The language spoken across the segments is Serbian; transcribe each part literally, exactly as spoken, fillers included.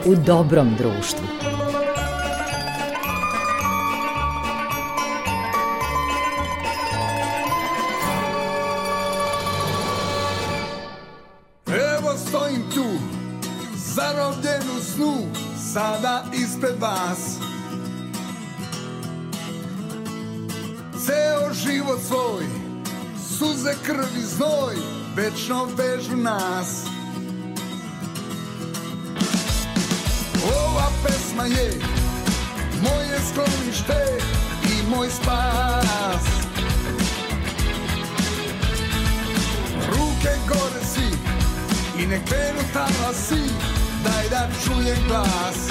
u dobrom društvu. Evo stojim tu, zarobljen u snu, sada ispred vas. Ceo život svoj, suze, krv i znoj, večno vežu nas. Ova pesma je moje sklonište i moj spas. Ruke gore svi i nek krenu talasi, daj da čujem glas.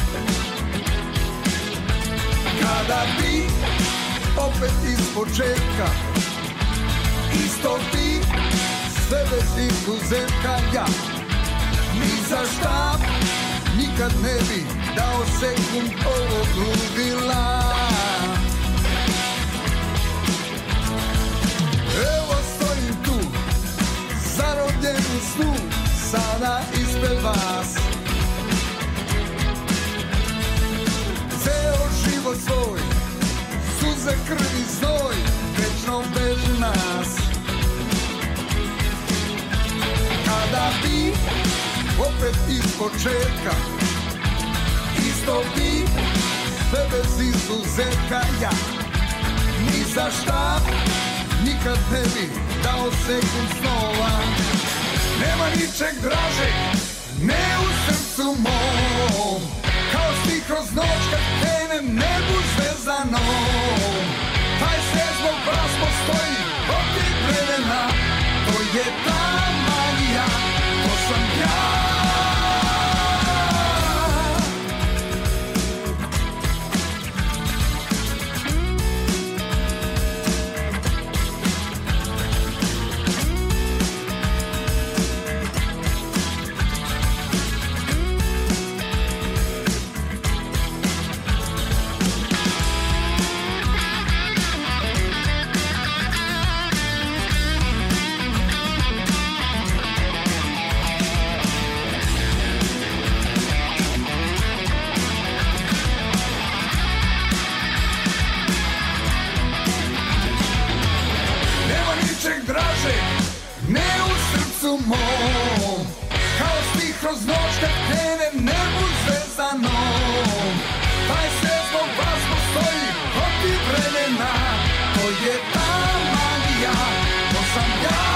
Kada bi opet iz početka, isto ti, sve bez izuzetka ja, ni za šta nikad ne bi dao sekund ovog ludila. Evo stojim tu, zarobljen u snu, sada ispred vas. Ceo život svoj, suze, krv i znoj, večno vežu nas. Kada bi opet iz početka, isto bi, sve bez izuzetka ja, ni za šta nikad ne bi dao sekund snova. Nema ničeg dražeg, ne u srcu mom, kao stih kroz noć kad krenem nebu zvezdanom. Taj svijet zbog vas postoji protiv vremena, to je ta magija, to sam ja. Mom, kao stih kroz noć kad krenem nebu zvezdanom. Taj svijet zbog vas postoji protiv vremena, to je ta magija, to sam ja.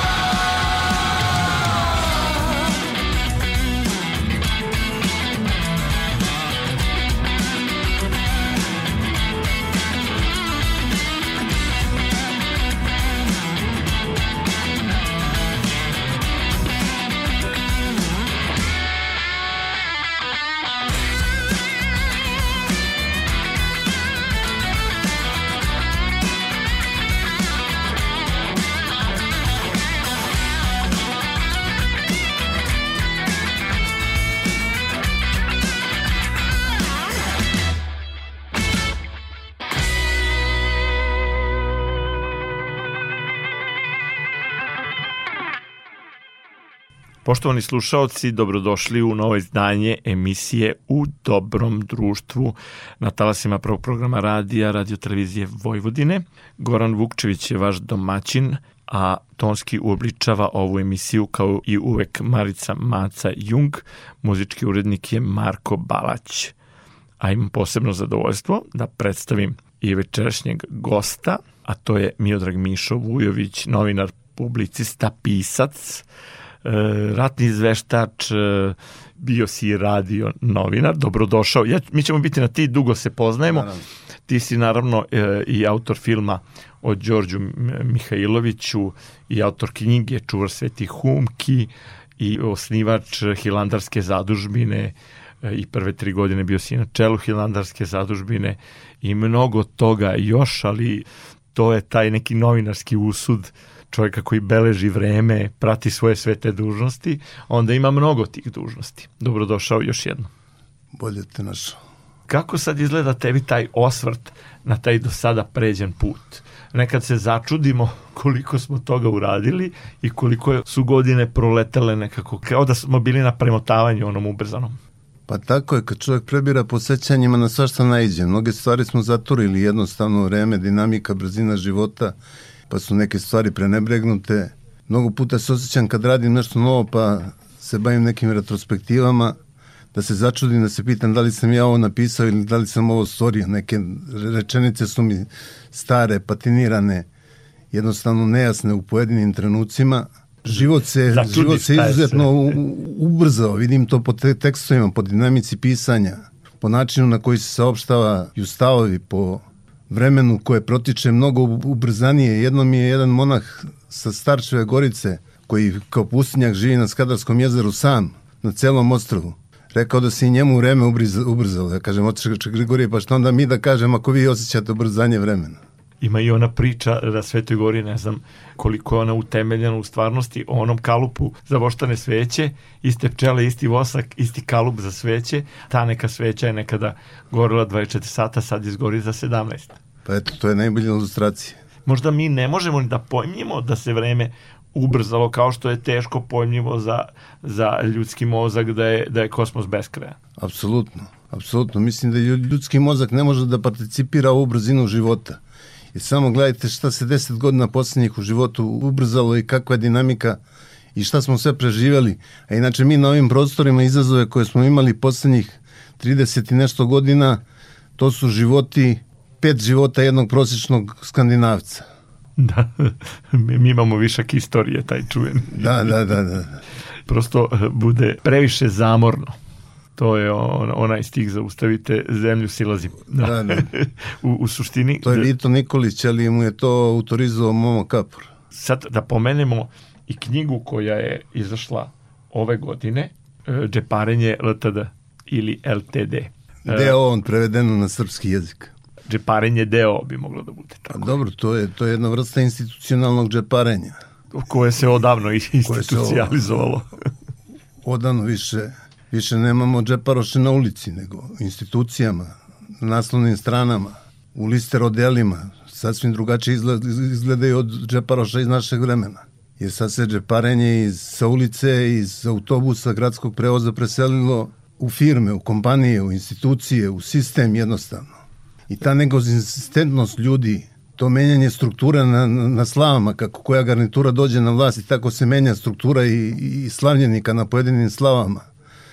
Poštovani slušaoci, dobrodošli u novo izdanje emisije U dobrom društvu na talasima prvog programa radija, radio televizije Vojvodine. Goran Vukčević je vaš domaćin, a tonski uobličava ovu emisiju kao i uvek Marica Maca Jung, muzički urednik je Marko Balać. A imam posebno zadovoljstvo da predstavim i večerašnjeg gosta, a to je Miodrag Mišo Vujović, novinar, publicista, pisac, ratni izveštač, bio si i radio novinar, dobrodošao. Ja, mi ćemo biti na ti, dugo se poznajemo. Naravno. Ti si naravno e, i autor filma o Đorđu Mihajloviću i autor knjige Čuvar svetih humki i osnivač Hilandarske zadužbine e, i prve tri godine bio si na čelu Hilandarske zadužbine i mnogo toga još, ali to je taj neki novinarski usud čovjeka koji beleži vreme, prati svoje sve te dužnosti, onda ima mnogo tih dužnosti. Dobrodošao još jednom. Bolje te našao. Kako sad izgleda tebi taj osvrt na taj do sada pređen put? Nekad se začudimo koliko smo toga uradili i koliko su godine proletele nekako, kao da smo bili na premotavanju onom ubrzanom. Pa tako je, kad čovjek prebira po sećanjima na svašta naiđe. Mnoge stvari smo zaturili, jednostavno vreme, dinamika, brzina života, pa su neke stvari prenebregnute. Mnogo puta se osjećam kad radim nešto novo, pa se bavim nekim retrospektivama, da se začudim, da se pitam da li sam ja ovo napisao ili da li sam ovo stvorio. Neke rečenice su mi stare, patinirane, jednostavno nejasne u pojedinim trenucima. Život se, život se izuzetno ubrzao, vidim to po te tekstovima, po dinamici pisanja, po načinu na koji se saopštavaju stavovi, po vremenu koje protiče mnogo ubrzanije. Jednom je jedan monah sa Starčeve Gorice, koji kao pustinjak živi na Skadarskom jezeru sam, na celom ostrvu, rekao da se i njemu vreme ubrzalo. Ja kažem, oče Grigorije, pa što onda mi da kažem ako vi osjećate ubrzanje vremena? Ima i ona priča na Svetoj Gori, ne znam koliko je ona utemeljena u stvarnosti, o onom kalupu za voštane sveće, iste pčele, isti vosak, isti kalup za sveće. Ta neka sveća je nekada gorila dvadeset četiri sata, sad izgori za sedamnaest. Pa eto, to je najbolja ilustracija. Možda mi ne možemo ni da pojmimo da se vreme ubrzalo, kao što je teško pojmljivo za, za ljudski mozak da je, da je kosmos beskrajan. Apsolutno, apsolutno. Mislim da ljudski mozak ne može da participira u brzinu života. I samo gledajte šta se deset godina posljednjih u životu ubrzalo i kakva je dinamika i šta smo sve preživjeli. A inače mi na ovim prostorima izazove koje smo imali posljednjih trideset i nešto godina, to su životi, pet života jednog prosječnog Skandinavca. Da, mi imamo višak istorije, taj čuven. Da, da, da, da. Prosto bude previše zamorno. To je on, onaj stih, zaustavite zemlju silazim. Da. Da, da. u, u suštini... To je Vito Nikolić, ali mu je to autorizovao Momo Kapor. Sad da pomenemo i knjigu koja je izašla ove godine, Džeparenje L T D ili L T D. D O on prevedeno na srpski jezik. Džeparenje D O bi moglo da bude tako. A dobro, to je, to je jedna vrsta institucionalnog džeparenja. Koje se odavno institucionalizovalo. Odavno više... Više nemamo džeparoše na ulici, nego institucijama, na naslovnim stranama, u lister odelima. Sasvim drugačije izgledaju od džeparoša iz našeg vremena. Jer sad se džeparenje iz, sa ulice, iz autobusa, gradskog prevoza preselilo u firme, u kompanije, u institucije, u sistem jednostavno. I ta nekonzistentnost ljudi, to menjanje struktura na, na slavama, kako koja garnitura dođe na vlast i tako se menja struktura i, i slavljenika na pojedinim slavama.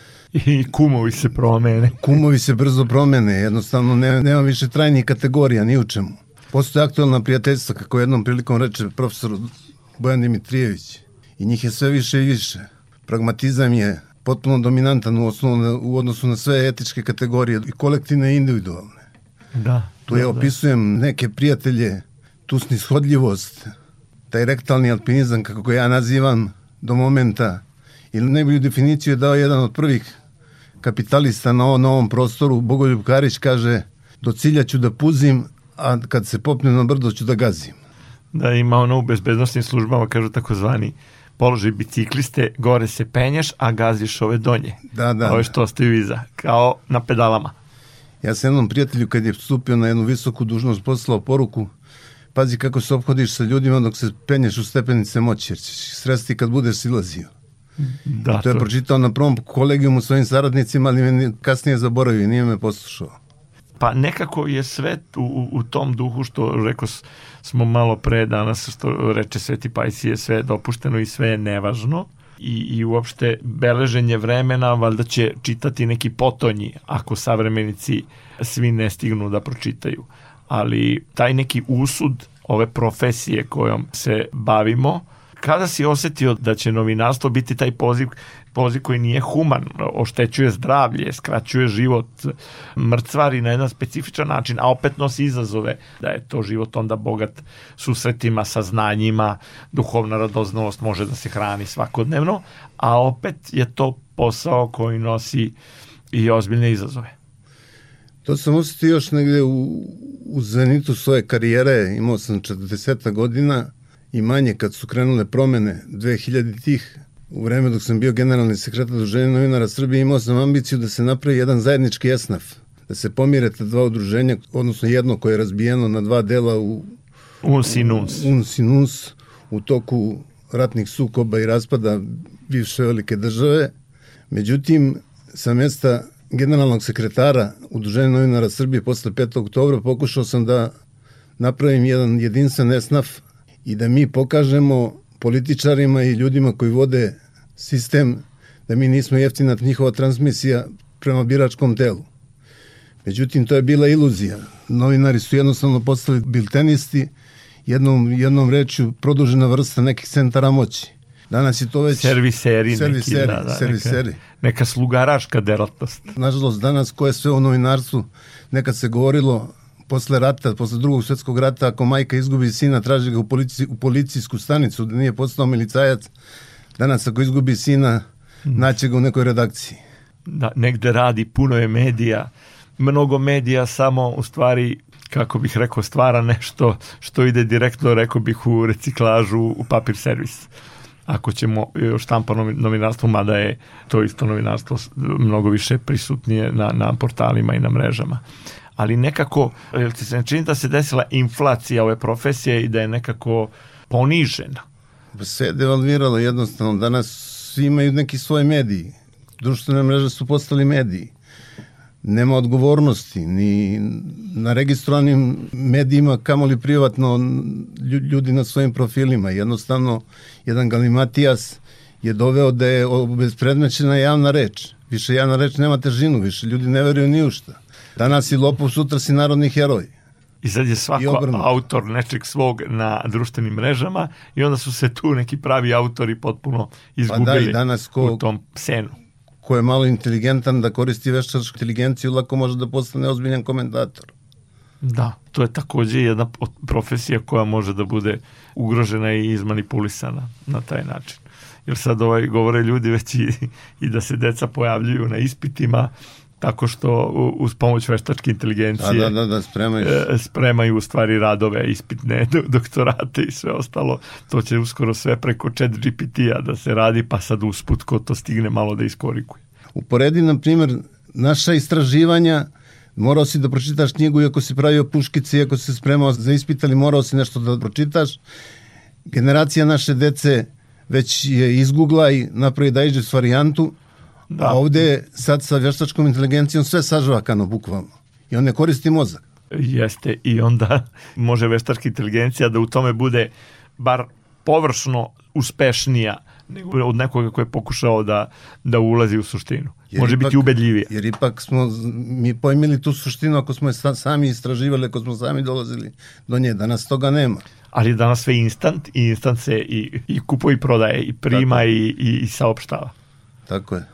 I kumovi se promene. Kumovi se brzo promene, jednostavno ne, nema više trajnih kategorija, ni u čemu. Postoje aktualna prijateljstva, kako jednom prilikom reče profesor Bojan Dimitrijević. I njih je sve više i više. Pragmatizam je potpuno dominantan u, osnovu, u odnosu na sve etičke kategorije, i kolektivne i individualne. Da. Tu ja opisujem neke prijatelje, tu snishodljivost, taj rektalni alpinizam, kako ga ja nazivam, do momenta. Ili najbolju definiciju je dao jedan od prvih kapitalista na ovom novom prostoru, Bogoljub Karić, kaže, do cilja ću da puzim, a kad se popnem na brdo ću da gazim. Da, ima ono u bezbednostnim službama, kažu takozvani položaj bicikliste, gore se penješ, a gaziš ove donje. Da, da. Ove što ostaju iza, kao na pedalama. Ja sam jednom prijatelju, kad je stupio na jednu visoku dužnost, poslao poruku, pazi kako se ophodiš sa ljudima dok se penješ u stepenice moći, jer ćeš sresti kad budeš silazio. Da, to je to... pročitao na prvom kolegijumu svojim saradnicima, ali me kasnije zaboravio i nije me poslušao. Pa nekako je sve u, u tom duhu što rekao smo malo pre danas, što reče Sveti Pajsije, sve je dopušteno i sve je nevažno. I, i uopšte beleženje vremena valjda će čitati neki potonji ako savremenici svi ne stignu da pročitaju. Ali taj neki usud ove profesije kojom se bavimo, kada si osetio da će novinarstvo biti taj poziv, poziv koji nije human, oštećuje zdravlje, skraćuje život, mrcvari na jedan specifičan način, a opet nosi izazove, da je to život onda bogat susretima, saznanjima, duhovna radoznalost može da se hrani svakodnevno, a opet je to posao koji nosi i ozbiljne izazove. To sam osetio još negde u, u zenitu svoje karijere, imao sam četrdeset godina, i manje kad su krenule promene dve hiljaditih, u vreme dok sam bio generalni sekretar Udruženja novinara Srbije, imao sam ambiciju da se napravi jedan zajednički esnaf, da se pomire ta dva udruženja, odnosno jedno koje je razbijeno na dva dela u Uns i Nuns. Uns i Nuns u toku ratnih sukoba i raspada bivše velike države. Međutim, sa mesta generalnog sekretara Udruženja novinara Srbije posle petog oktobra pokušao sam da napravim jedan jedinstven esnaf i da mi pokažemo političarima i ljudima koji vode sistem da mi nismo jeftina njihova transmisija prema biračkom telu. Međutim, to je bila iluzija. Novinari su jednostavno postali biltenisti, jednom, jednom rečju produžena vrsta nekih centara moći. Danas je to već... Serviseri, serviseri, neki, da, da, serviseri. Neka, neka slugaraška delatnost. Nažalost, danas ko je sve u novinarstvu, nekad se govorilo posle rata, posle drugog svjetskog rata, ako majka izgubi sina, traži ga u, polici, u policijsku stanicu, da nije postao milicajac. Danas ako izgubi sina, naće ga u nekoj redakciji. Da, negde radi, puno je medija, mnogo medija samo u stvari, kako bih rekao, stvara nešto što ide direktno, rekao bih, u reciklažu, u papir servis. Ako ćemo štampano novinarstvo, mada je to isto novinarstvo mnogo više prisutnije na, na portalima i na mrežama. Ali nekako, jel ti se ne čini da se desila inflacija ove profesije i da je nekako ponižena? Sve je devalviralo jednostavno. Danas svi imaju neki svoje mediji. Društvene mreže su postali mediji. Nema odgovornosti ni na registrovanim medijima, kamoli privatno ljudi na svojim profilima. Jednostavno, jedan galimatijas je doveo da je obezpredmećena javna reč. Više javna reč nema težinu, više ljudi ne veruju ni u šta. Danas si lopov, sutra si narodni heroj. I sad je svako autor nečeg svog na društvenim mrežama i onda su se tu neki pravi autori potpuno izgubili pa da, danas ko, u tom psenu. Ko je malo inteligentan da koristi veštačku inteligenciju, lako može da postane ozbiljan komentator. Da, to je takođe jedna profesija koja može da bude ugrožena i izmanipulisana na taj način. Jer sad ovaj, govore ljudi već i, i da se deca pojavljuju na ispitima tako što uz pomoć veštačke inteligencije da, da, da, spremaju. spremaju u stvari radove, ispitne, doktorate i sve ostalo. To će uskoro sve preko chat G P T-a da se radi, pa sad usput ko to stigne malo da iskorikuje. Uporedi, na primjer, naša istraživanja, morao si da pročitaš knjigu iako si pravio puškice, iako si se spremao za ispit, ali morao si nešto da pročitaš. Generacija naše dece već je izgugla i napravi digest varijantu. Da. A ovdje sad sa vještačkom inteligencijom sve sažvakano bukvalno. I on ne koristi mozak. Jeste, i onda može veštačka inteligencija da u tome bude bar površno uspešnija nego od nekoga koji je pokušao da, da ulazi u suštinu. Jer može ipak, biti ubedljivije. Jer ipak smo mi pojmili tu suštinu ako smo je sami istraživali, ako smo sami dolazili do nje. Danas toga nema. Ali danas sve instant i instant se i, i kupuje i prodaje i prima i, i, i saopštava. Tako je.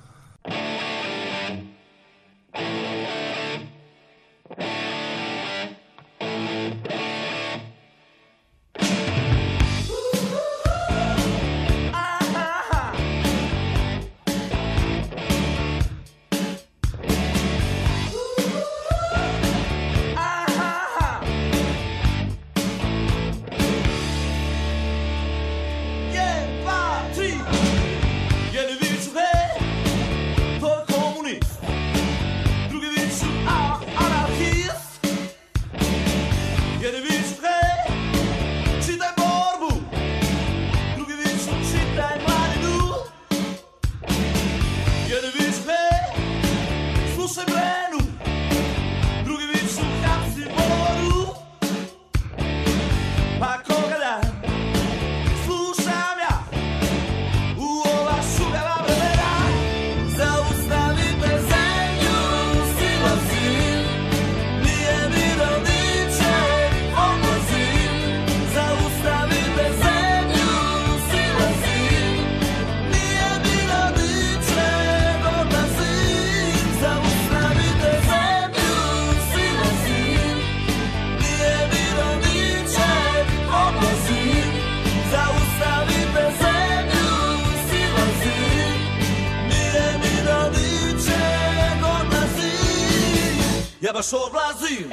Ja baš odlazim.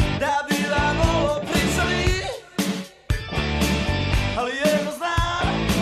Ali jedno znam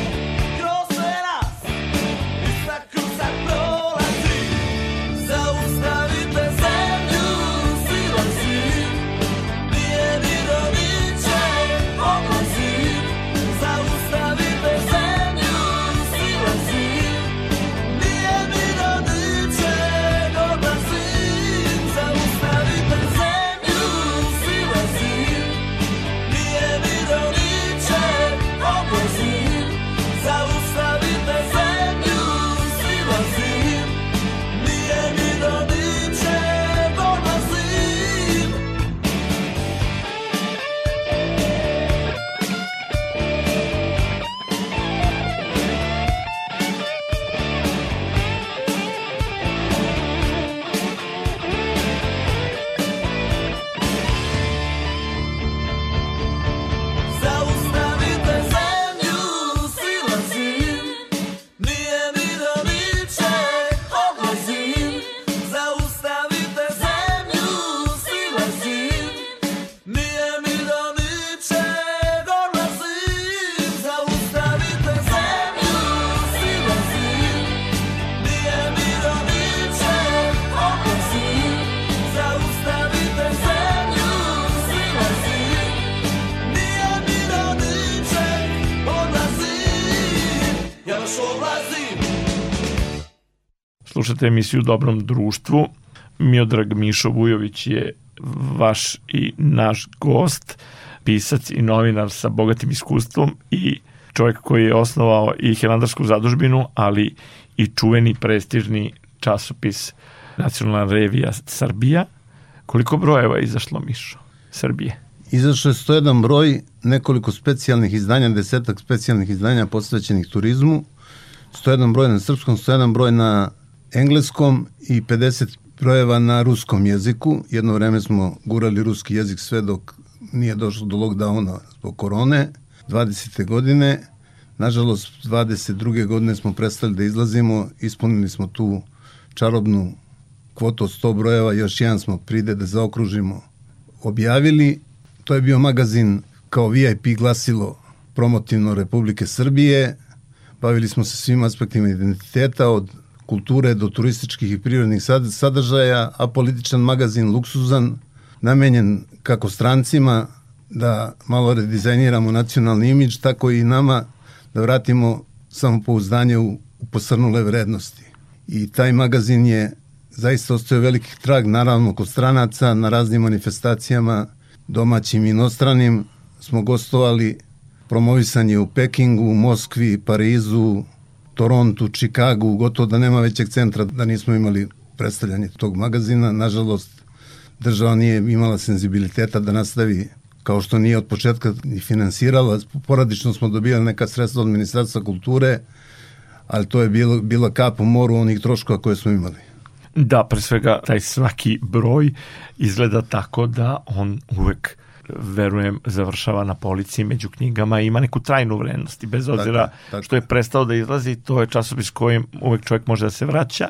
Slušate emisiju Dobrom društvu. Miodrag Mišo Vujović je vaš i naš gost, pisac i novinar sa bogatim iskustvom i čovjek koji je osnovao i Hilandarsku zadužbinu, ali i čuveni prestižni časopis Nacionalna revija Srbija. Koliko brojeva je izašlo, Mišo, Srbije? Izašlo je sto jedan broj, nekoliko specijalnih izdanja, desetak specijalnih izdanja posvećenih turizmu, sto jedan broj na srpskom, sto jedan broj na engleskom i pedeset brojeva na ruskom jeziku. Jedno vreme smo gurali ruski jezik sve dok nije došlo do lockdowna zbog korone. dvadesete godine, nažalost dvadeset druge godine smo prestali da izlazimo, ispunili smo tu čarobnu kvotu od sto brojeva, još jedan smo pride da zaokružimo objavili. To je bio magazin kao V I P glasilo promotivno Republike Srbije. Bavili smo se svim aspektima identiteta, od kulture do turističkih i prirodnih sadržaja, a političan magazin, luksuzan, namenjen kako strancima da malo redizajniramo nacionalni imidž, tako i nama da vratimo samopouzdanje u, u posrnule vrednosti. I taj magazin je zaista ostavio veliki trag, naravno kod stranaca, na raznim manifestacijama, domaćim i inostranim. Smo gostovali, promovisan je u Pekingu, Moskvi, Parizu, Torontu, Čikagu, gotovo da nema većeg centra da nismo imali predstavljanje tog magazina. Nažalost, država nije imala senzibiliteta da nastavi, kao što nije od početka ni finansirala. Poradično smo dobijali neka sredstva od Ministarstva kulture, ali to je bilo, bila kap u moru onih troškova koje smo imali. Da, pre svega taj svaki broj izgleda tako da on uvek, verujem, završava na polici među knjigama i ima neku trajnu vrednost i bez obzira tako, tako. što je prestao da izlazi, to je časopis kojim uvek čovjek može da se vraća.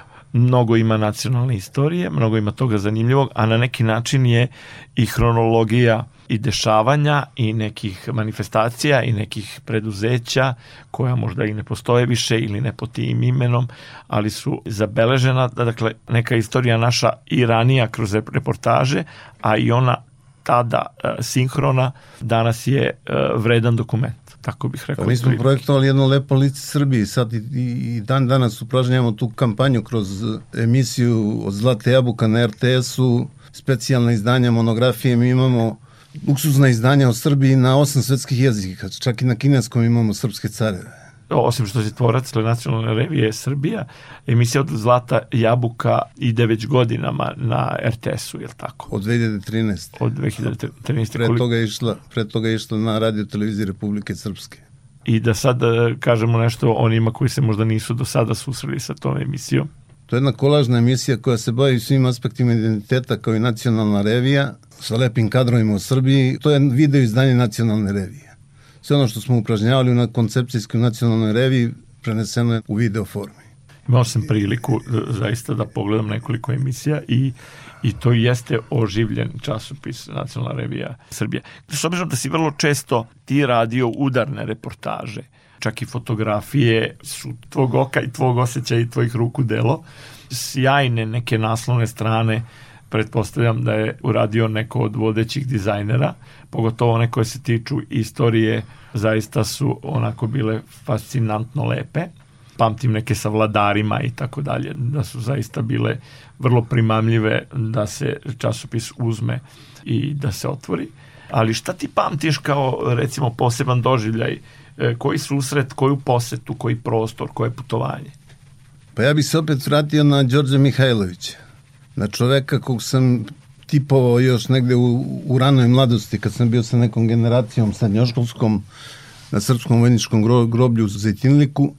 Mnogo ima nacionalne istorije, mnogo ima toga zanimljivog, a na neki način je i hronologija i dešavanja i nekih manifestacija i nekih preduzeća koja možda i ne postoje više ili ne pod tim imenom, ali su zabeležena, dakle neka istorija naša i ranija kroz reportaže, a i ona tada uh, sinhrona danas je uh, vredan dokument, tako bih rekao. Pa mi smo projektovali jedno lepo lice Srbiji, sad i, i dan danas upražnjavamo tu kampanju kroz emisiju od Zlate jabuka na R T S-u, specijalna izdanja, monografije, mi imamo luksuzna izdanja o Srbiji na osam svetskih jezika, čak i na kineskom imamo srpske careve. Osim što si tvorac Nacionalne revije Srbija, emisija od Zlata jabuka ide već godinama na R T S-u, je li tako? Od dve hiljade trinaeste. Od dve hiljade trinaeste. Pre toga je išla, pre toga je išla na radio televiziji Republike Srpske. I da sad kažemo nešto onima koji se možda nisu do sada susreli sa tom emisijom. To je jedna kolažna emisija koja se bavi svim aspektima identiteta kao i Nacionalna revija sa lepim kadrovima u Srbiji. To je video izdanje Nacionalne revije. Sve ono što smo upražnjavali na koncepcijskoj Nacionalnoj reviji preneseno je u video formi. Imao sam priliku zaista da pogledam nekoliko emisija i, i to jeste oživljen časopis Nacionalna revija Srbija. S obzirom da si vrlo često ti radio udarne reportaže, čak i fotografije su tvog oka i tvog osjećaja i tvojih ruku delo, sjajne neke naslovne strane, pretpostavljam da je uradio neko od vodećih dizajnera, pogotovo one koje se tiču istorije, zaista su onako bile fascinantno lepe. Pamtim neke sa vladarima i tako dalje, da su zaista bile vrlo primamljive da se časopis uzme i da se otvori. Ali šta ti pamtiš kao recimo poseban doživljaj, koji susret, koju posetu, koji prostor, koje putovanje? Pa ja bih se opet vratio na Đorđa Mihajlovića, na čoveka kog sam tipovao još negde u, u ranoj mladosti, kad sam bio sa nekom generacijom srednjoškolskom na Srpskom vojničkom groblju u Zejtinliku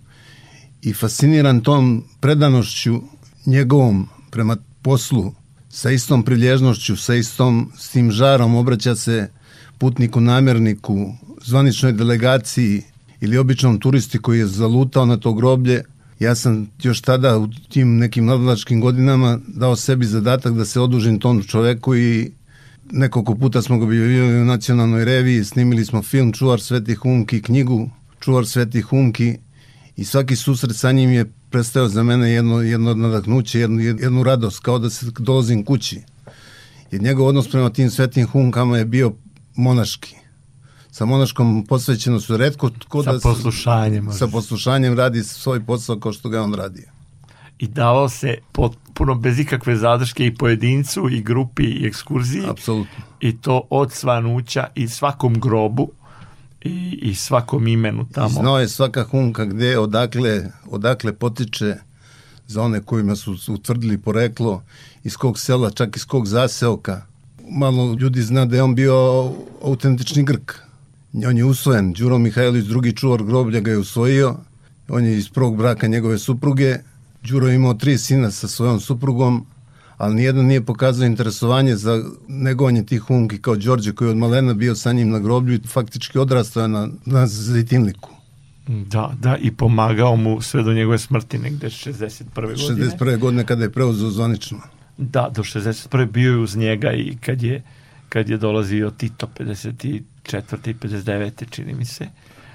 i fasciniran tom predanošću njegovom prema poslu, sa istom prilježnošću, sa istom s tim žarom obraća se putniku, namerniku, zvaničnoj delegaciji ili običnom turisti koji je zalutao na to groblje. Ja sam još tada u tim nekim mladalačkim godinama dao sebi zadatak da se odužim tom čoveku i nekoliko puta smo ga objavili u Nacionalnoj reviji, snimili smo film Čuvar svetih umki, knjigu Čuvar svetih umki i svaki susret sa njim je predstavio za mene jedno, jedno nadahnuće, jednu, jednu radost, kao da se dolazim kući. Jer njegov odnos prema tim svetim humkama je bio monaški. Sa monaškom posvećeno su retko ko sa da poslušanjem sa poslušanjem radi svoj posao kao što ga on radio. i davao se potpuno bez ikakve zadrške i pojedincu i grupi i ekskurziji. Apsolutno. I to od svanuća i svakom grobu i, i svakom imenu tamo. I znao je svaka humka gde, odakle, odakle potiče, za one kojima su utvrdili poreklo, iz kog sela, čak iz kog zaseoka. Malo ljudi zna da je on bio autentični Grk. On je usvojen, Đuro Mihajlović, drugi čuvar groblja, ga je usvojio. On je iz prvog braka njegove supruge. Đuro je imao tri sina sa svojom suprugom, ali nijedan nije pokazao interesovanje za negovanje tih humki kao Đorđe, koji je od malena bio sa njim na groblju i faktički odrastao na, na Zejtinliku. Da, da, i pomagao mu sve do njegove smrti negde šezdeset prve godine. šezdeset prve godine kada je preuzeo zvanično. Da, do šezdeset prve bio je uz njega i kad je, kad je dolazio Tito pedeset četvrte i pedeset devete čini mi se.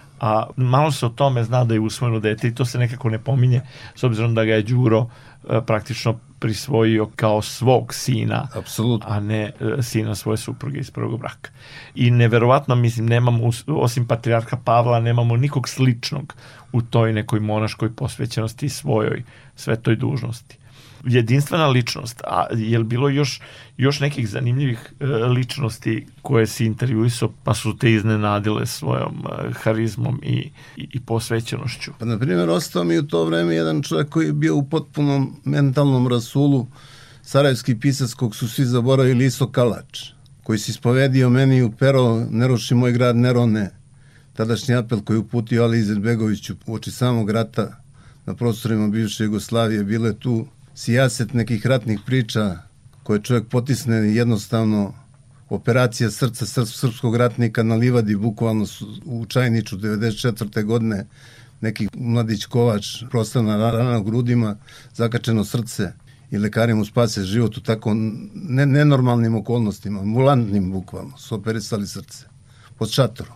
A malo se o tome zna da je usvojeno dete i to se nekako ne pominje, s obzirom da ga je Đuro e, praktično prisvojio kao svog sina. Apsolutno. A ne e, sina svoje supruge iz prvog braka. I neverovatno, mislim, nemamo, osim patrijarha Pavla, nemamo nikog sličnog u toj nekoj monaškoj posvećenosti svojoj svetoj dužnosti. Jedinstvena ličnost, a je li bilo još, još nekih zanimljivih e, ličnosti koje si intervjuisao pa su te iznenadile svojom e, harizmom i, i, i posvećenošću? Pa, na primjer, ostao mi u to vreme jedan čovjek koji je bio u potpunom mentalnom rasulu, sarajevski pisac kog su svi zaboravili, Iso Kalač, koji se ispovedio meni u pero "Ne ruši moj grad Nerone", tadašnji apel koji je uputio Ali Izetbegoviću uoči samog rata na prostorima bivše Jugoslavije. Bile tu sijaset nekih ratnih priča koje čovjek potisne jednostavno. Operacija srca srp, srpskog ratnika na livadi, bukvalno u Čajniču devedeset četvrte godine, neki mladić Kovač, prostrana rana u grudima, zakačeno srce i lekari mu spase život u tako ne, nenormalnim okolnostima, ambulantnim bukvalno, su operisali srce pod šatorom.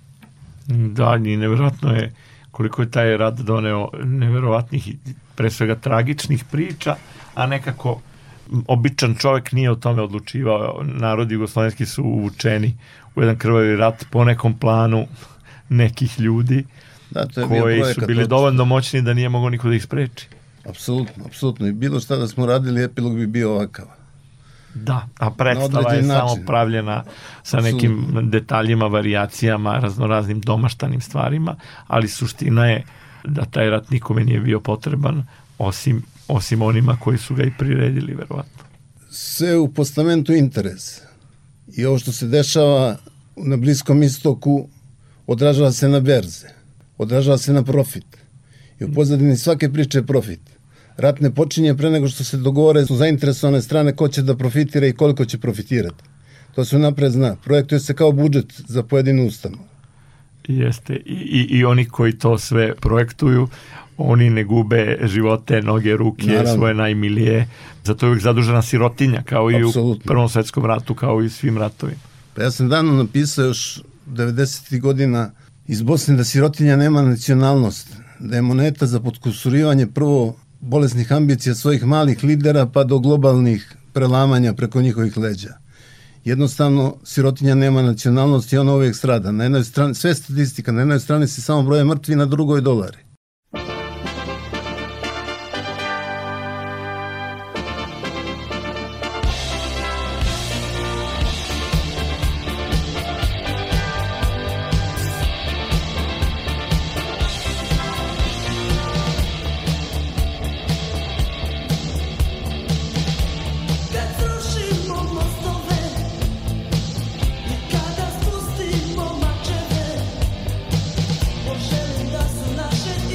Da, i nevjerojatno je koliko je taj rat doneo neverovatnih, pre svega tragičnih priča, a nekako običan čovjek nije o tome odlučivao. Narodi jugoslovenski su uvučeni u jedan krvavi rat po nekom planu nekih ljudi, da, to je koji su bili dovoljno moćni da nije mogo niko da ih spreči. Apsolutno, apsolutno. I bilo šta da smo radili, epilog bi bio ovakav. Da, a predstava je način. Samo pravljena sa Absolutno. Nekim detaljima, varijacijama, raznoraznim domaštanim stvarima, ali suština je da taj rat nikome nije bio potreban, osim, osim onima koji su ga i priredili, verovatno. Sve u postamentu interes. I ovo što se dešava na Bliskom istoku odražava se na berze, odražava se na profit. I u pozadini svake priče je profit. Rat ne počinje pre nego što se dogovore su zainteresovane strane ko će da profitira i koliko će profitirati. To se napred zna. Projektuje se kao budžet za pojedinu ustanovu. Jeste. I, i, i oni koji to sve projektuju, oni ne gube živote, noge, ruke, Naravno. Svoje najmilije. Zato je uvijek zadužena sirotinja, kao i Absolutno. U Prvom svetskom ratu, kao i u svim ratovima. Pa ja sam davno napisao još devedesetih godina iz Bosne da sirotinja nema nacionalnost, da je moneta za potkusurivanje prvo bolesnih ambicija svojih malih lidera pa do globalnih prelamanja preko njihovih leđa. Jednostavno, sirotinja nema nacionalnost i ona uvijek strada. Na jednoj strani, sve statistika, na jednoj strani se samo broje mrtvi, na drugoj dolari. Poželim da su naše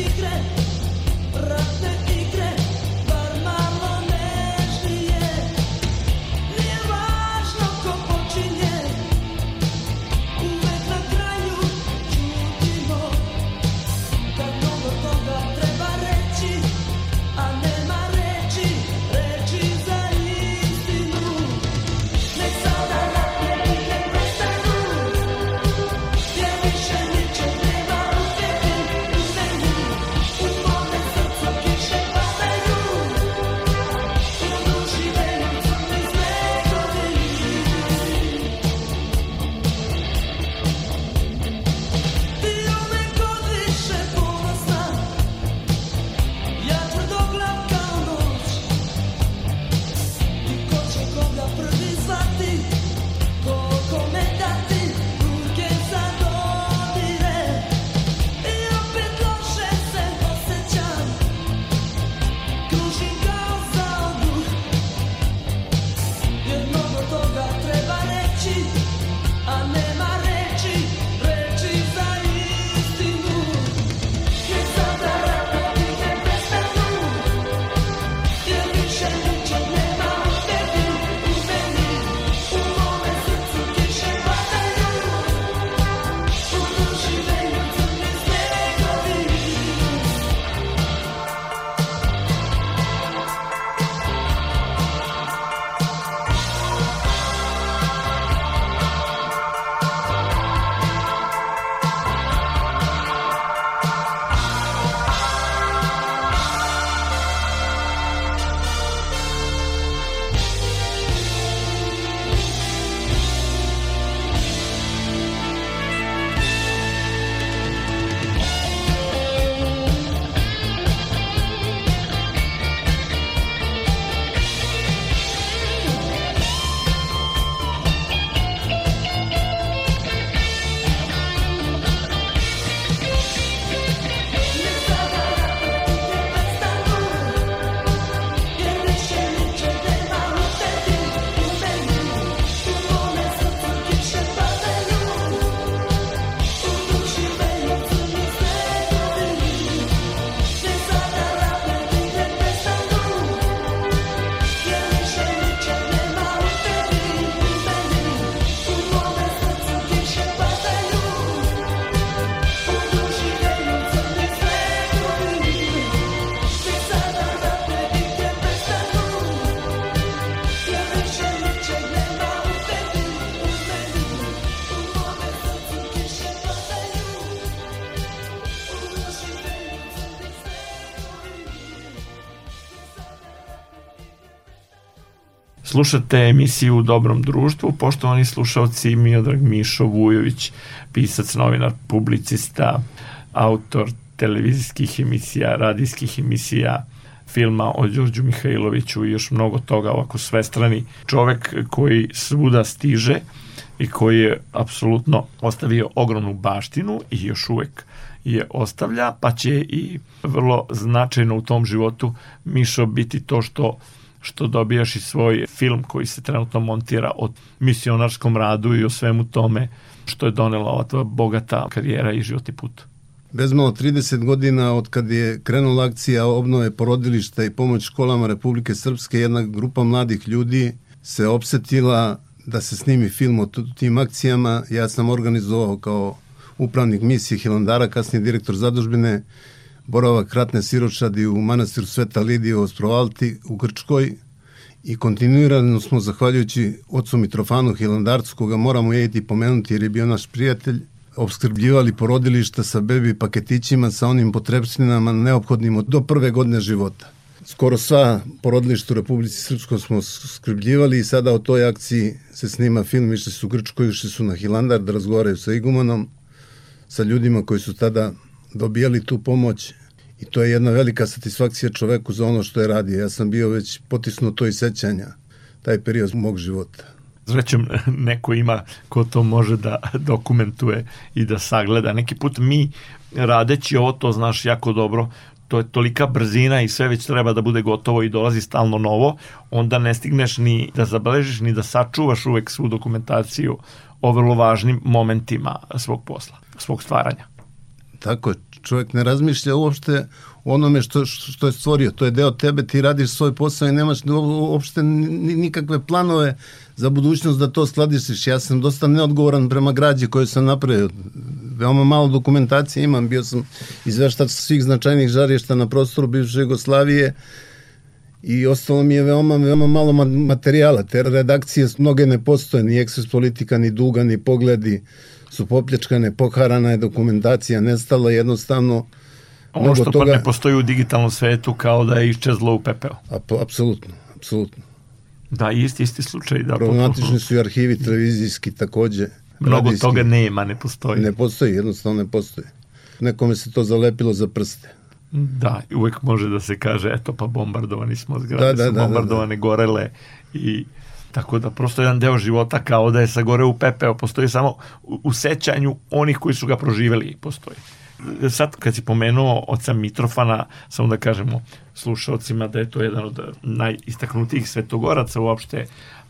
Slušate emisiju U dobrom društvu. Poštovani slušalci, Miodrag Mišo Vujović, pisac, novinar, publicista, autor televizijskih emisija, radijskih emisija, filma o Đorđu Mihajloviću i još mnogo toga, ovako svestrani čovek koji svuda stiže i koji je apsolutno ostavio ogromnu baštinu i još uvek je ostavlja, pa će i vrlo značajno u tom životu, Mišo, biti to što što dobijaš i svoj film koji se trenutno montira o misionarskom radu i o svemu tome što je donela ova tvoja bogata karijera i životni put. Bezmalo trideset godina od kad je krenula akcija obnove porodilišta i pomoć školama Republike Srpske, jedna grupa mladih ljudi se opsetila da se snimi film o tim akcijama. Ja sam organizovao kao upravnik misije Hilandara, kasnije direktor zadužbine, boravak ratne siročadi u manastiru Sveta Lidija u Ostrovalti u Grčkoj i kontinuirano smo, zahvaljujući ocu Mitrofanu Hilandarcu, koga moramo jediti i pomenuti jer je bio naš prijatelj, opskrbljivali porodilišta sa bebi paketićima, sa onim potrebštinama neophodnim do prve godine života. Skoro sva porodilišta u Republici Srpskoj smo skrbljivali i sada o toj akciji se snima film. Išli su u Grčkoj, išli su na Hilandar da razgovaraju sa igumanom, sa ljudima koji su tada dobijali tu pomoć i to je jedna velika satisfakcija čoveku za ono što je radio. Ja sam bio već potisnuto i sećanja taj period mog života. Srećom, neko ima ko to može da dokumentuje i da sagleda. Neki put mi, radeći ovo, to znaš jako dobro, to je tolika brzina i sve već treba da bude gotovo i dolazi stalno novo, onda ne stigneš ni da zabeležiš, ni da sačuvaš uvek svu dokumentaciju o vrlo važnim momentima svog posla, svog stvaranja. Tako je, čovjek ne razmišlja uopšte o onome što, što je stvorio, to je deo tebe, ti radiš svoj posao i nemaš uopšte nikakve planove za budućnost da to skladišiš. Ja sam dosta neodgovoran prema građi koju sam napravio, veoma malo dokumentacije imam, bio sam izveštač svih značajnih žarišta na prostoru bivše Jugoslavije i ostalo mi je veoma, veoma malo materijala, te redakcije mnoge ne postoje, ni ekspres politika, ni duga, ni pogledi su popljačkane, poharana je dokumentacija, nestala jednostavno. Ono što toga... pa ne postoji u digitalnom svetu kao da je iščezlo u pepeo. Apsolutno, apsolutno. Da, isti, isti slučaj. Da, problematični su i arhivi televizijski takođe. Mnogo radijski. Toga nema, ne postoji. Ne postoji, jednostavno ne postoji. Nekome se to zalepilo za prste. Da, uvek može da se kaže, eto pa bombardovani smo zgrade, da, da, su bombardovane, da, da, da. gorele i tako da prosto jedan deo života kao da je sagore u pepeo, postoji samo u sećanju onih koji su ga proživeli, postoji. Sad kad si pomenuo oca Mitrofana, samo da kažemo slušalcima da je to jedan od najistaknutijih svetogoraca uopšte,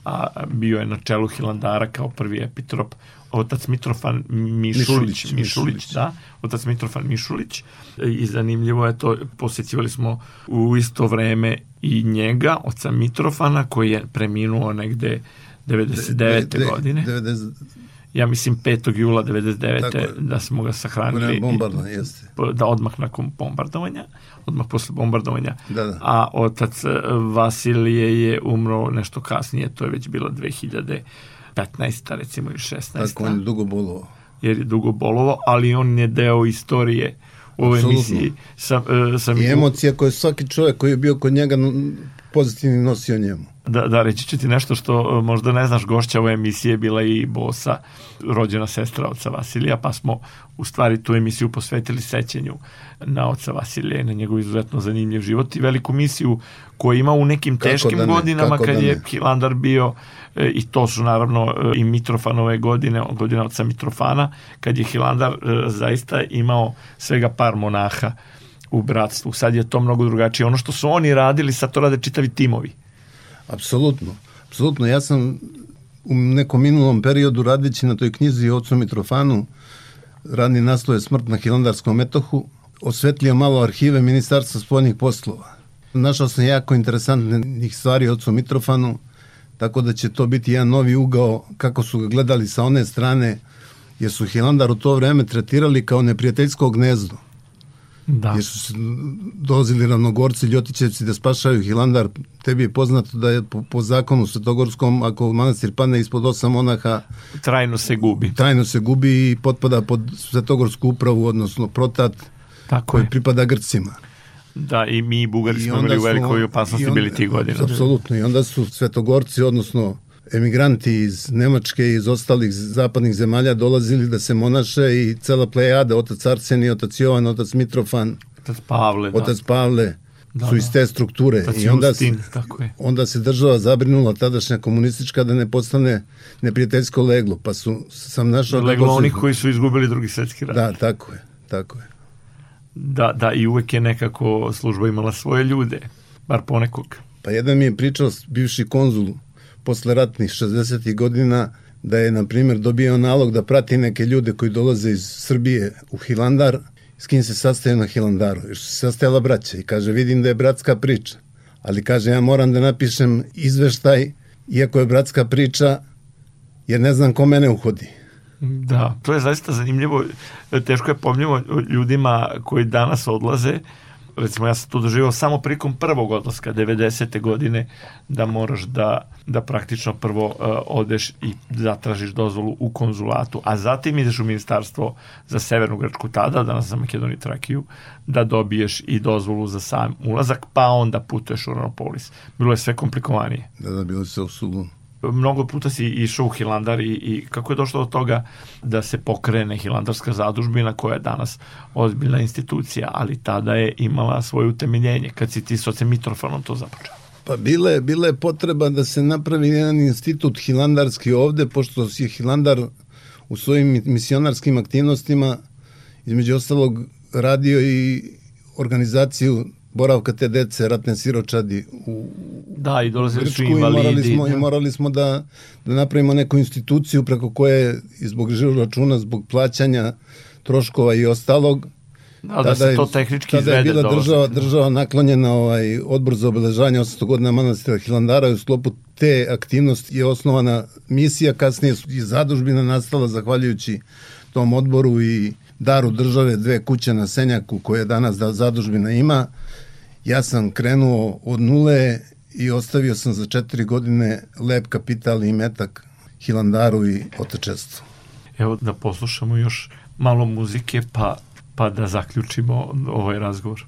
a bio je na čelu Hilandara kao prvi epitrop otac Mitrofan Mišulić, Mišulić, Mišulić, da, otac Mitrofan Mišulić i zanimljivo je to, posjećivali smo u isto vreme i njega, oca Mitrofana, koji je preminuo negde devedeset devete de, de, godine. devedeset Ja mislim petog jula devedeset devete da smo ga sahranili. Bombardovanje, jeste. Da, odmah nakon bombardovanja, odmah posle bombardovanja. Da, da. A otac Vasilije je umro nešto kasnije, to je već bilo dve hiljade petnaeste recimo i šesnaeste Tako, on je dugo bolovao. Jer je dugo bolovao, ali on je deo istorije u ovoj emisiji. Sam, sam I emocija koje svaki čovjek koji je bio kod njega pozitivni nosio njemu. Da, da, reći ću ti nešto što možda ne znaš, gošća ove emisije je bila i Bosa, rođena sestra oca Vasilija, pa smo u stvari tu emisiju posvetili sećanju na oca Vasilija i na njegov izuzetno zanimljiv život i veliku misiju koju ima u nekim kako teškim da ne, godinama kad je Hilandar bio, e, i to su naravno e, i Mitrofanove godine, godina oca Mitrofana, kad je Hilandar e, zaista imao svega par monaha u bratstvu. Sad je to mnogo drugačije. Ono što su oni radili, sad to rade čitavi timovi. Apsolutno, apsolutno. Ja sam u nekom minulom periodu radeći na toj knjizi o ocu Mitrofanu, radni naslov je Smrt na Hilandarskom metohu, osvetlio malo arhive Ministarstva spoljnih poslova. Našao sam jako interesantnih stvari o ocu Mitrofanu, tako da će to biti jedan novi ugao kako su ga gledali sa one strane, jer su Hilandar u to vreme tretirali kao neprijateljsko gnezdo. Da. Jer su dolazili ravnogorci, ljotićevci da spašaju Hilandar. Tebi je poznato da je po, po zakonu svetogorskom, ako manastir padne ispod osam monaha, trajno se gubi. Trajno se gubi i potpada pod svetogorsku upravu, odnosno protat, tako koji je. pripada Grcima. Da, i mi Bugari smo imali u velikoj opasnosti bili tih godina. Apsolutno, i onda su Svetogorci, odnosno emigranti iz Nemačke i iz ostalih zapadnih zemalja dolazili da se monaše i cela plejada, otac Arsenij, otac Jovan, otac Mitrofan, otac Pavle, da. otac Pavle da, su iz te strukture. Otac I onda, Justin, tako je. onda se država zabrinula, tadašnja komunistička, da ne postane neprijateljsko leglo, pa su, sam našao... Leglo onih koji su izgubili drugi svetski rat. Da, tako je, tako je. Da, da, i uvek je nekako služba imala svoje ljude, bar ponekog. Pa jedan mi je pričao bivši konzul posle ratnih šezdesetih godina da je, na primjer, dobio nalog da prati neke ljude koji dolaze iz Srbije u Hilandar, s kim se sastaje na Hilandaru. Još se sastajala braća i kaže, vidim da je bratska priča, ali kaže, ja moram da napišem izveštaj, iako je bratska priča, jer ne znam ko mene uhodi. Da, to je zaista zanimljivo, teško je pomljivo ljudima koji danas odlaze. Recimo, ja sam to doživao samo prikom prvog odlaska, devedesete godine, da moraš da, da praktično prvo uh, odeš i zatražiš dozvolu u konzulatu, a zatim ideš u ministarstvo za Severnu Grčku tada, danas za Makedoniju i Trakiju, da dobiješ i dozvolu za sam ulazak, pa onda putuješ u Ranopolis. Bilo je sve komplikovanije. Da, da, bilo se u Sulunu. Mnogo puta si išao u Hilandar i, i kako je došlo do toga da se pokrene Hilandarska zadužbina koja je danas ozbiljna institucija, ali tada je imala svoje utemeljenje kad si ti s ocem Mitrofanom to započeo. Pa bila je, bila je potreba da se napravi jedan institut hilandarski ovde, pošto je Hilandar u svojim misionarskim aktivnostima između ostalog radio i organizaciju boravka te dece, ratne siročadi u da, i dolazili su Grčku, invalidi. I morali smo, i morali smo da, da napravimo neku instituciju preko koje, zbog žiro računa, zbog plaćanja troškova i ostalog, da, da se to tehnički izvede. Tada je bila država, država naklonjena ovaj odbor za obeležavanje osamsto godina manastira Hilandara i u sklopu te aktivnosti je osnovana misija, kasnije i zadužbina nastala zahvaljujući tom odboru i daru države, dve kuće na Senjaku koje danas da zadužbina ima. Ja sam krenuo od nule i ostavio sam za četiri godine lep kapital i metak Hilandaru i otečestvu. Evo da poslušamo još malo muzike pa, pa da zaključimo ovaj razgovor.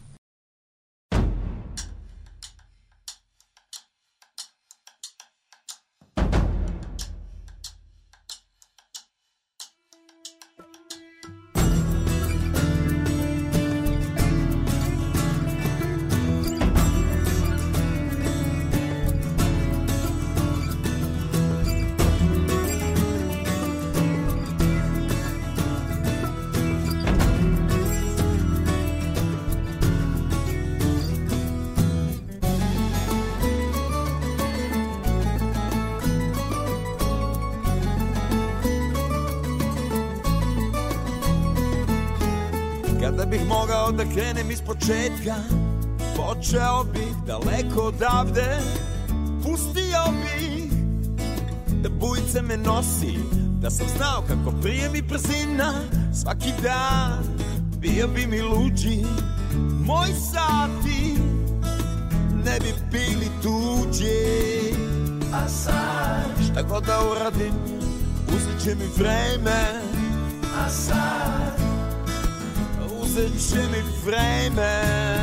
Kada bih mogao da krenem iz početka, počeo bih daleko odavde. Pustio bih da bujica me nosi, da sam znao kako prije mi brzina. Svaki dan bio bi mi luđi, moji sati ne bi bili tuđi. A sad šta god da uradim, uzet će mi vreme. A sad uzet će mi vreme.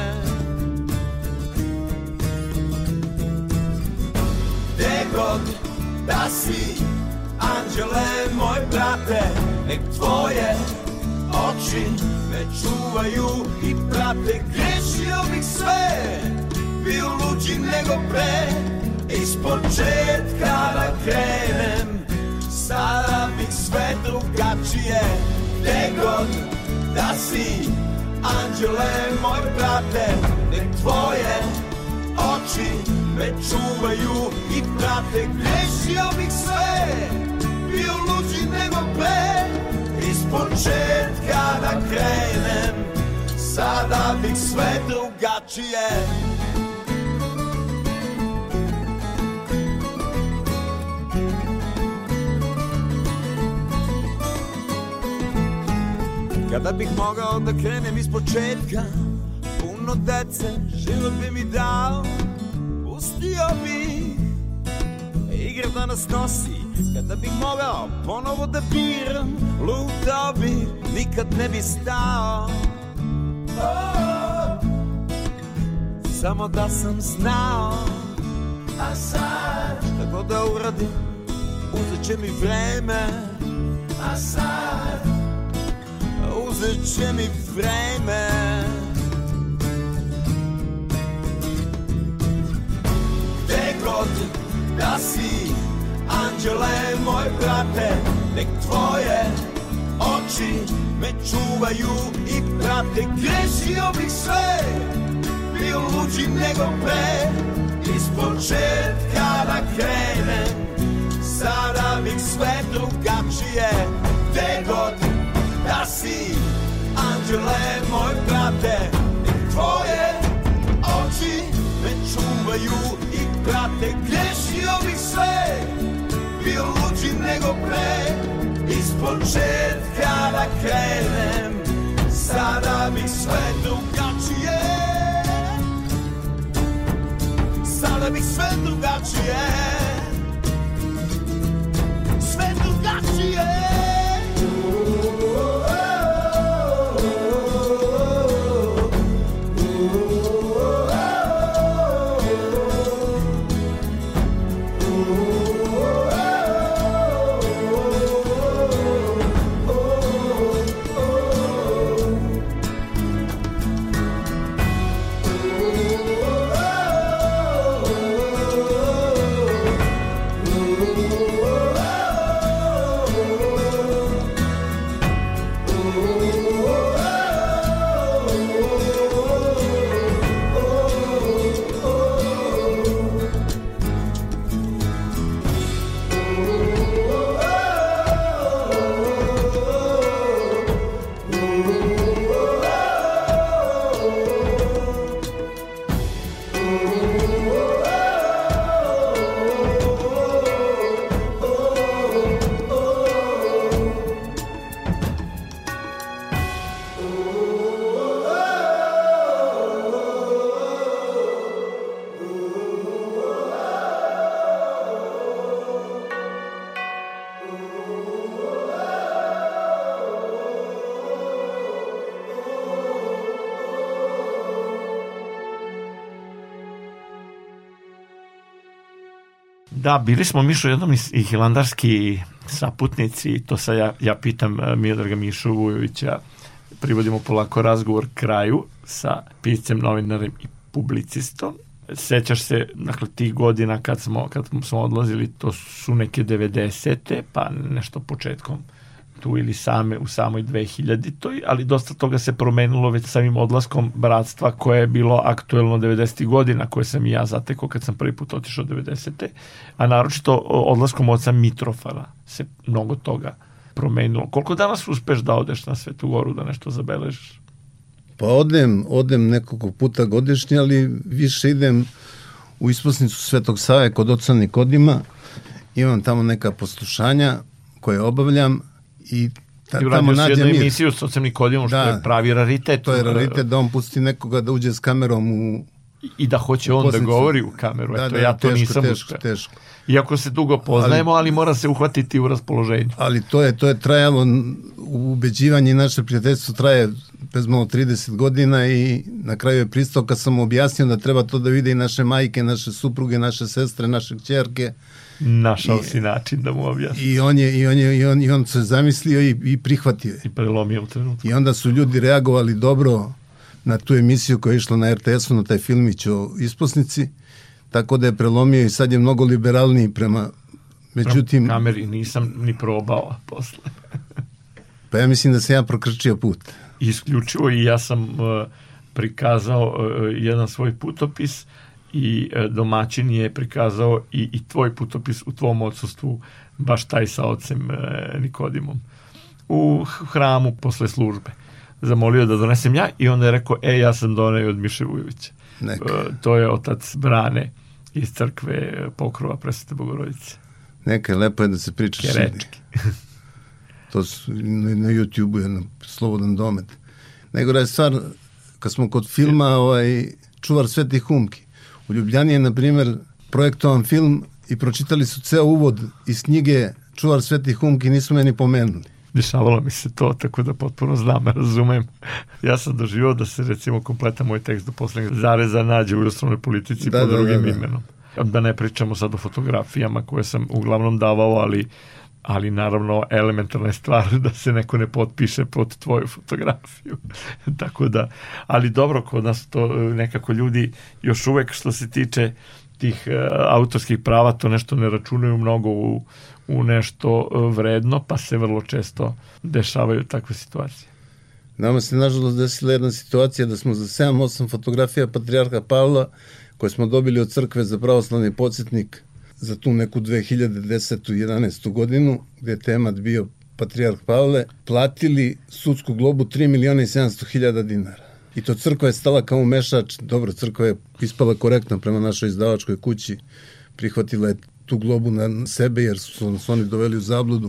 Gde god da si, anđele moj brate, nek tvoje oči me čuvaju i prate. Grešio bih sve, bio luđi nego pre, iz početka da krenem, sada bih sve drugačije. Gde god da si, anđele moj brate, nek tvoje oči me čuvaju i prate. Grešio bih sve, bio luđi nego pre, iz početka da krenem, sada bih sve drugačije. Kada bih mogao da krenem iz početka, puno dece život bi mi dao. Pustio bih igra da nas nosi. Kada bih mogao ponovo da biram, lutao bih, nikad ne bi stao. Oh, Samo da sam znao, a sad šta god da uradim, uzet će mi vreme, a sad uzet će mi vreme. Gde god da si, anđele moj brate, nek tvoje oči me čuvaju i prate. Grešio bih sve, bio luđi nego pre, ispočetka da krenem, sada bih sve drugačije. Gde god da si, anđele moj brate, nek tvoje oči me čuvaju i prate. Grešio bih sve, bio luđi nego pre, ispočetka da krenem, sada bih sve drugačije. Sada bih sve drugačije, sve drugačije. Da, bili smo, Mišo, jednom i hilandarski saputnici, to sad ja, ja pitam Miodraga Mišu Vujovića, privodimo polako razgovor kraju sa piscem, novinarem i publicistom. Sećaš se, dakle, tih godina kad smo, kad smo odlazili, to su neke devedesete, pa nešto početkom tu ili same u samoj dve hiljaditoj, ali dosta toga se promenilo već samim odlaskom Bratstva koje je bilo aktuelno devedesetih godina, koje sam i ja zatekao kad sam prvi put otišao devedesete. A naročito odlaskom oca Mitrofana se mnogo toga promenilo. Koliko danas uspeš da odeš na Svetu Goru, da nešto zabeležiš? Pa odem, odem nekoliko puta godišnje, ali više idem u isposnicu Svetog Save kod oca Nikodima. Imam tamo neka poslušanja koje obavljam i ta, Ti tamo nađem jednu mir. emisiju s ocem Nikodimom, što da, je pravi raritet. To je raritet da on pusti nekoga da uđe s kamerom u i da hoće on da govori u kameru. Da, Eto, da, ja to teško, nisam teško, teško. Iako se dugo poznajemo, ali, ali mora se uhvatiti u raspoloženju. Ali to je, to je trajalo, ubeđivanje naše prijateljstvo traje bez malo trideset godina i na kraju je pristao kad sam objasnio da treba to da vide i naše majke, naše supruge, naše sestre, naše kćerke. Našao I, si način da mu objasni. I on je i on je i on i on se zamislio i, i prihvatio je. I prelomio u trenutku. I onda su ljudi reagovali dobro na tu emisiju koja je išla na er te esu, na taj filmić o isposnici, tako da je prelomio i sad je mnogo liberalniji prema, međutim... Prema kameri nisam ni probao posle. Pa ja mislim da sam ja prokrčio put. Isključivo i ja sam uh, prikazao uh, jedan svoj putopis i uh, domaćin je prikazao i, i tvoj putopis u tvom odsustvu, baš taj sa ocem uh, Nikodimom. U hramu posle službe. Zamolio da donesem ja i onda je rekao, e, ja sam doneo od Miše Vujovića. Uh, to je otac Brane iz crkve Pokrova Presvete Bogorodice. Neka, lepo je da se priča Kerečki. To su na, na YouTube-u je slobodan domet. Najgora je stvar, kad smo kod filma ovaj, Čuvar svetih humki. U Ljubljani je, na primjer, projektovan film i pročitali su ceo uvod iz knjige Čuvar svetih humki, nisu meni pomenuli. dešavalo mi se to, tako da potpuno znam, razumem. Ja sam doživao da se recimo kompletan moj tekst do poslednjeg zareza nađe u ilustrovnoj politici da, pod da, drugim da, da. imenom. Da ne pričamo sad o fotografijama koje sam uglavnom davao, ali ali naravno elementarna je stvar da se neko ne potpiše pod tvoju fotografiju. Tako da, ali dobro, kod nas to nekako ljudi još uvek što se tiče tih uh, autorskih prava to nešto ne računaju mnogo u, u nešto vredno, pa se vrlo često dešavaju takve situacije. Nama se nažalost desila jedna situacija da smo za sedam osam fotografija Patrijarha Pavla koje smo dobili od crkve za pravoslavni podsjetnik za tu neku dve hiljade desetu jedanaestu godinu, gde je temat bio Patrijarh Pavle, platili sudsku globu tri miliona i sedamsto hiljada dinara. I to crkva je stala kao umešač, dobro, crkva je ispala korektno prema našoj izdavačkoj kući, prihvatila je tu globu na sebe jer su nas oni doveli u zabludu,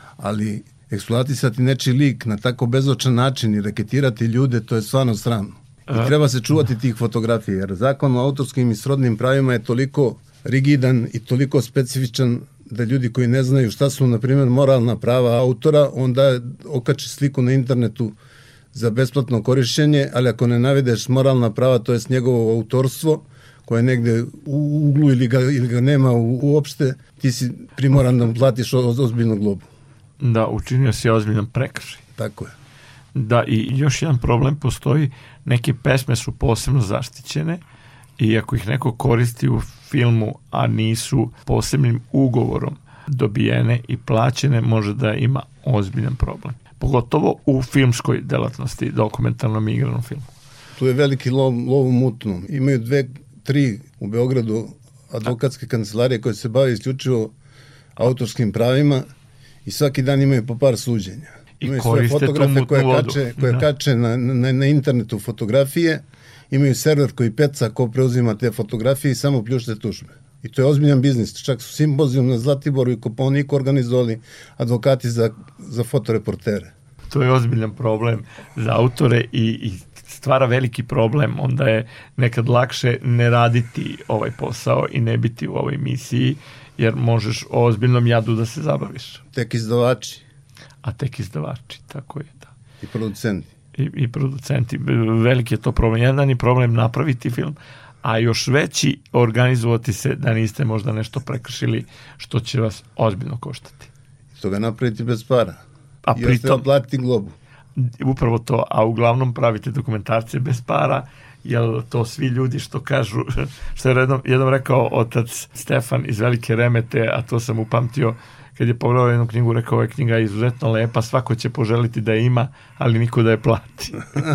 ali eksploatisati nečiji lik na tako bezočan način i reketirati ljude, to je stvarno sramno. I treba se čuvati tih fotografija, jer zakon o autorskim i srodnim pravima je toliko rigidan i toliko specifičan da ljudi koji ne znaju šta su, na primjer, moralna prava autora, onda okači sliku na internetu za besplatno korišćenje, ali ako ne navedeš moralna prava, to je njegovo autorstvo, koje je negde u uglu ili ga, ili ga nema u, uopšte, ti si primoran da platiš ozbiljnu globu. Da, učinio si ozbiljan prekršaj. Tako je. Da, i još jedan problem postoji, neke pesme su posebno zaštićene i ako ih neko koristi u filmu, a nisu posebnim ugovorom dobijene i plaćene, može da ima ozbiljan problem. Pogotovo u filmskoj delatnosti, dokumentarnom i igranom filmu. Tu je veliki lov, lov u mutnom. Imaju dve, tri u Beogradu advokatske kancelarije koje se bave isključivo autorskim pravima i svaki dan imaju po par suđenja. I imaju koriste tu mutnu koje vodu. Kače, koje da. kače na, na, na internetu fotografije, imaju server koji peca ko preuzima te fotografije i samo pljušte tužbe. I to je ozbiljan biznis. Čak su simpozijum na Zlatiboru i Kopaoniku organizovali advokati za, za fotoreportere. To je ozbiljan problem za autore i, i stvara veliki problem. Onda je nekad lakše ne raditi ovaj posao i ne biti u ovoj misiji, jer možeš o ozbiljnom jadu da se zabaviš. Tek izdavači. A tek izdavači, tako je, da. I producenti. I, i producenti. Veliki je to problem. Jedan je problem napraviti film, a još veći organizovati se da niste možda nešto prekršili što će vas ozbiljno koštati. To ga napraviti bez para. A i pritom platiti globu. Upravo to, a uglavnom pravite dokumentarce bez para, jer to svi ljudi što kažu, što je jednom, jednom rekao otac Stefan iz Velike Remete, a to sam upamtio kad je pogledao jednu knjigu, rekao, ova knjiga je izuzetno lepa, svako će poželiti da je ima, ali niko da je plati.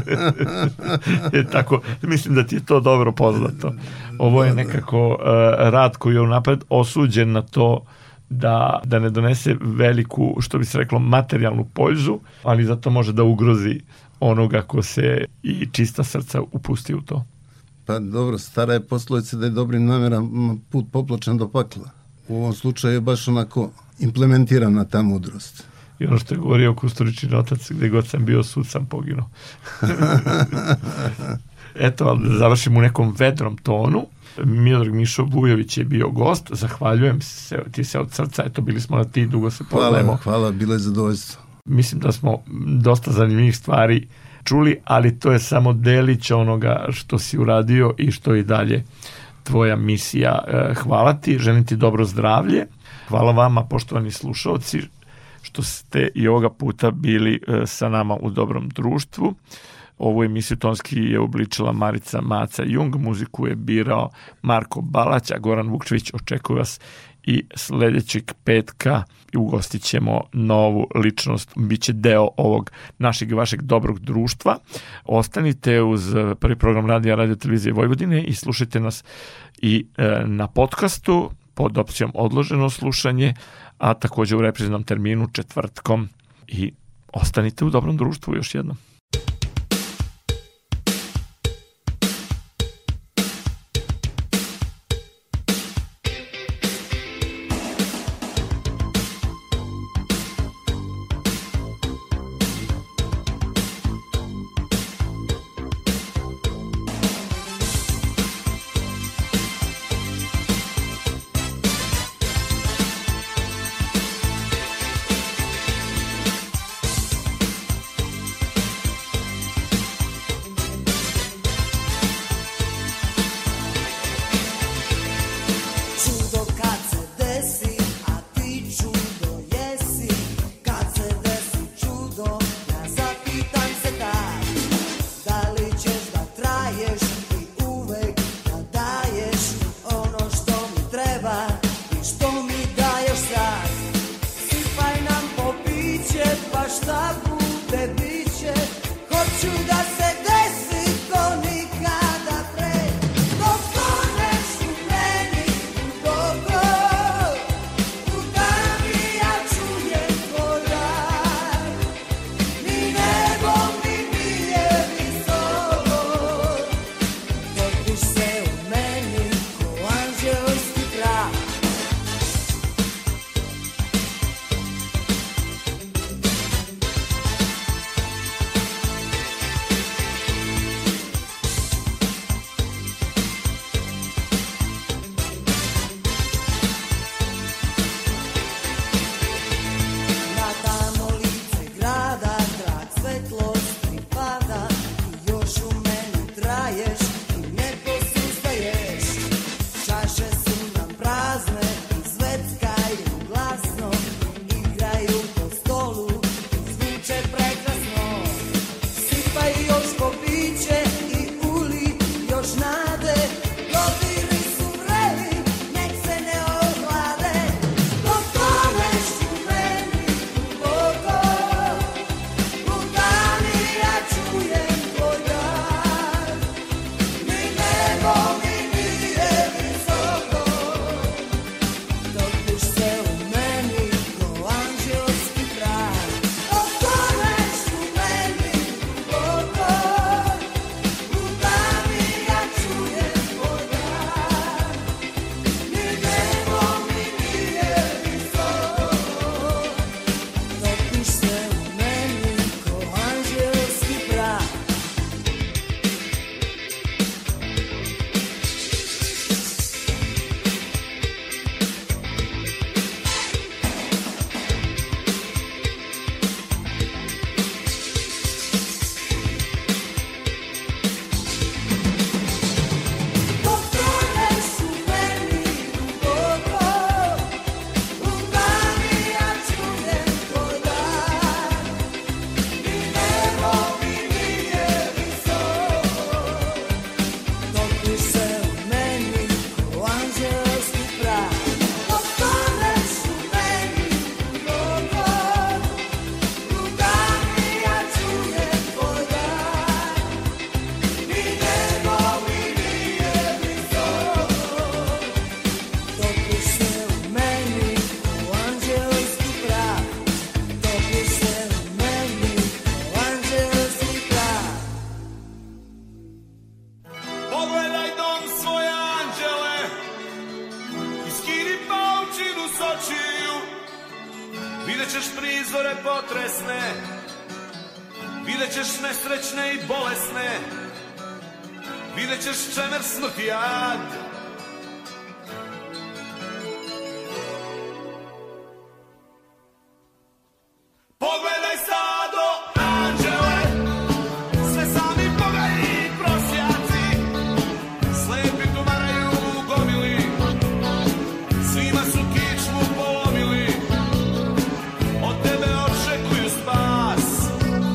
je tako, mislim da ti je to dobro poznato. Ovo je nekako uh, rad koji je unapred osuđen na to da, da ne donese veliku, što bi se reklo, materijalnu poljzu, ali zato može da ugrozi onoga ko se i čista srca upusti u to. Pa dobro, stara je poslovica da je dobrim namerama put popločan do pakla. U ovom slučaju je baš onako implementirana ta mudrost. I ono što je govorio Kusturičin otac, gde god sam bio, sud sam poginuo. Eto, ali da završim u nekom vedrom tonu. Miodrag Mišo Vujović je bio gost. Zahvaljujem se, ti se od srca. Eto, bili smo na ti, dugo se poznajemo. Hvala, hvala, bilo je zadovoljstvo. Mislim da smo dosta zanimljivih stvari čuli, ali to je samo delić onoga što si uradio i što i dalje tvoja misija. Hvala ti, želim ti dobro zdravlje. Hvala vama, poštovani slušalci, što ste i ovoga puta bili sa nama u Dobrom društvu. Ovu emisiju tonski je obličila Marica Maca Jung, muziku je birao Marko Balać, a Goran Vukčević očekuje vas i sledećeg petka i ugostit ćemo novu ličnost, bit će deo ovog našeg i vašeg dobrog društva. Ostanite uz prvi program radija Radio Televizije Vojvodine i slušajte nas i e, na podcastu pod opcijom odloženo slušanje, a također u repriznom terminu četvrtkom i ostanite u dobrom društvu još jednom. prizore potresne, vidjet ćeš nesrećne i bolesne, vidjet ćeš čemer smrti jad. Pogledaj stado anđele, sve sami bogaji prosjaci, slepi tumaraju u gomili, svima su kičmu polomili, od tebe očekuju spas.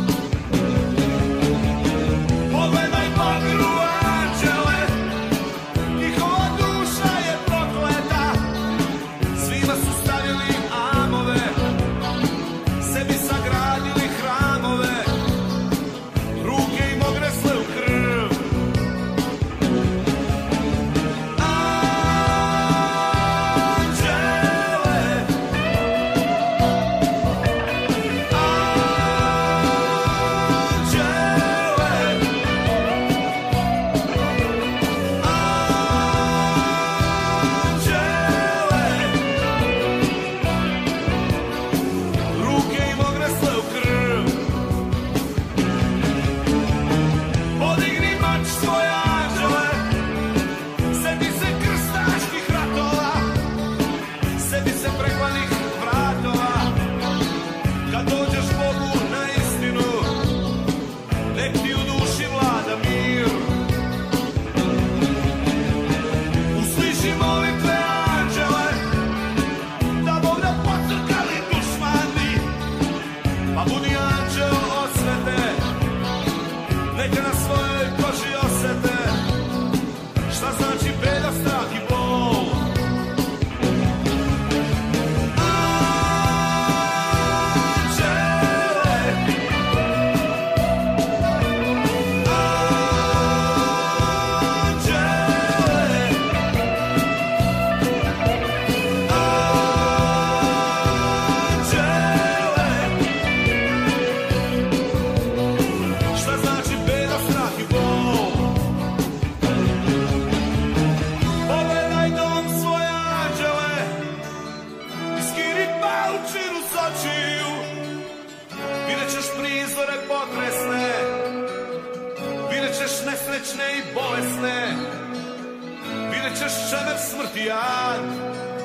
Pogledaj bagru anđele, njihova duša je prokleta, svima su stavili amove, sebi sagradili hramove, ruke im ogresle u krv. Anđele, ruke im ogresle u krv. Podigni mač svoj anđele, seti se krstaških ratova, seti se prekvanih vratova. Kad dođeš Bogu na istinu, nek ti u duši vlada mir. Usliši molitve anđele, da Bog da pocrkali dušmani, pa budi anđel osvete, neka na svojoj koži osete šta znači beda, strah i bol. Anđele, anđele, anđele, šta znači beda, strah i bol. Pogledaj dom svoje anđele, iskiri paučinu s očiju, vidjet ćeš prizore potresne, vidjet ćeš nesrećne i bolesne, vidjet ćeš čemer smrti jad.